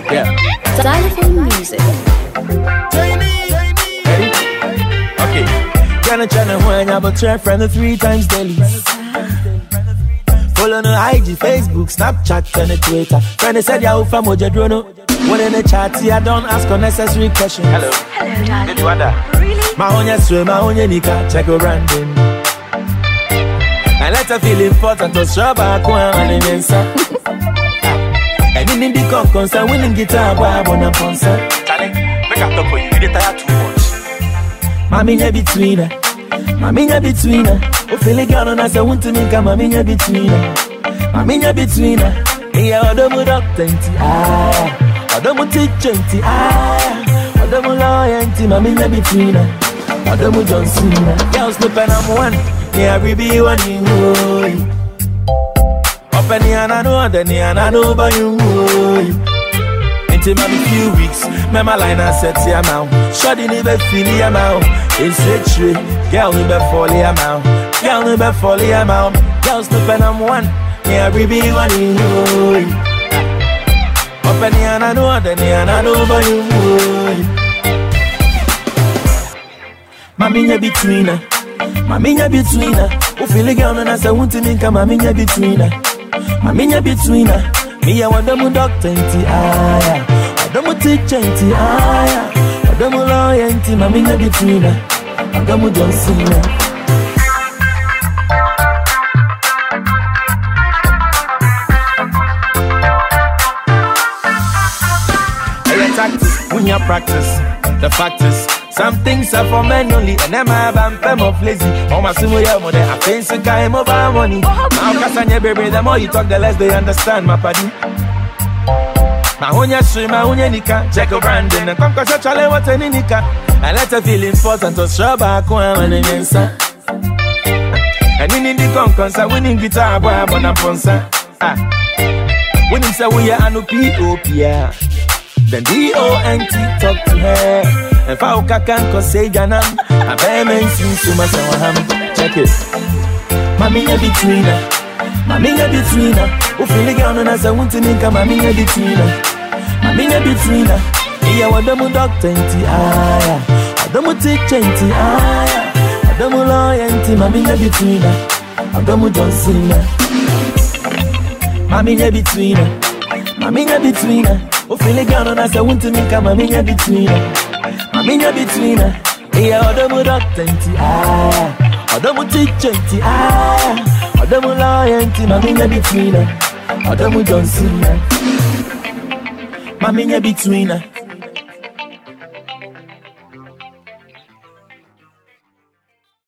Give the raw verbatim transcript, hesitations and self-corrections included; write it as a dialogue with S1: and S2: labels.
S1: Yeah.
S2: Xylophone music.
S1: Ready? Okay. Gonna try to win, I will try friend three times daily. Follow no I G, Facebook, Snapchat, and Twitter. Friend said ya ufa moja drono. When in the chat, I don't ask unnecessary questions. Hello.
S2: Hello, darling.
S1: Did you wonder?
S2: Really?
S1: My own yes, my own nika, check your branding. And let her feel important to show back one and answer. And in the con concern, winning guitar, boy, I wanna sponsor. Charlie, make up for you, you tired too much. Mammy, you're between her. Mammy, you're between her. Oh, feel like you're on us, I want to make a mammy, you're between her. Mammy, you're between her. Yeah, I don't up twenty. Ah, I don't teach twenty. Ah, I don't loyalty, mammy, you're between her. I don't John Cena. Girls, no pen, I'm one. Yeah, we be one in you. Up and I know, then I know by you. Into my few weeks, my line I set ya now. Shot in the feel ya now. It's straight, girl, never fall ya now. Girl, never fall ya now. Girls, no pen, I'm one. Yeah, we be one in you. Up and I know, then I know by you. Mammy, you're between her. Mammy, you're between her. Who feel like girl, and I say, want to make a mammy, you're between her. Mammy, you're between her. Me, I want them with doctor, auntie, ah, I don't want teacher, auntie, ah, I don't want lawyer, auntie, mammy, you're between her. I don't want John Cena. Hey, tactics, when you practice, the fact is, some things are for men only, and them have a femme of lazy. Oh, my simo ya mother, I think so kind of money. Now, Cassania, baby, the more you talk, the less they understand, my paddy. My own yes, my own nika, check a branding, and come cause a what a nika. And let her feel important to show back one and answer. And in the concourse, I winning guitar, boy, I'm on a sponsor. Ah, when you say we are no P O P, then D O N T talk to her. And Fauka can't say Janam, a bear seems to myself. Check it. Mammy, you're between her. Mammy, you're between her. Who feel like you're on as I want to make a mammy, you're between her. Mammy, you're between her. Yeah, what the moon doctor, ah, I don't take twenty, ah, I don't loyalty, mammy, you're between her. I don't John Cena. Mammy, you're between her. Mammy, you're between her. Who feel like you're on as I want to make a mammy, you're between her. Mammy, you're between her. Yeah, I don't doctor, ah, I don't teach twenty, ah, I don't loyalty, mammy, you're between her. I don't John Cena. Mammy, you're between her.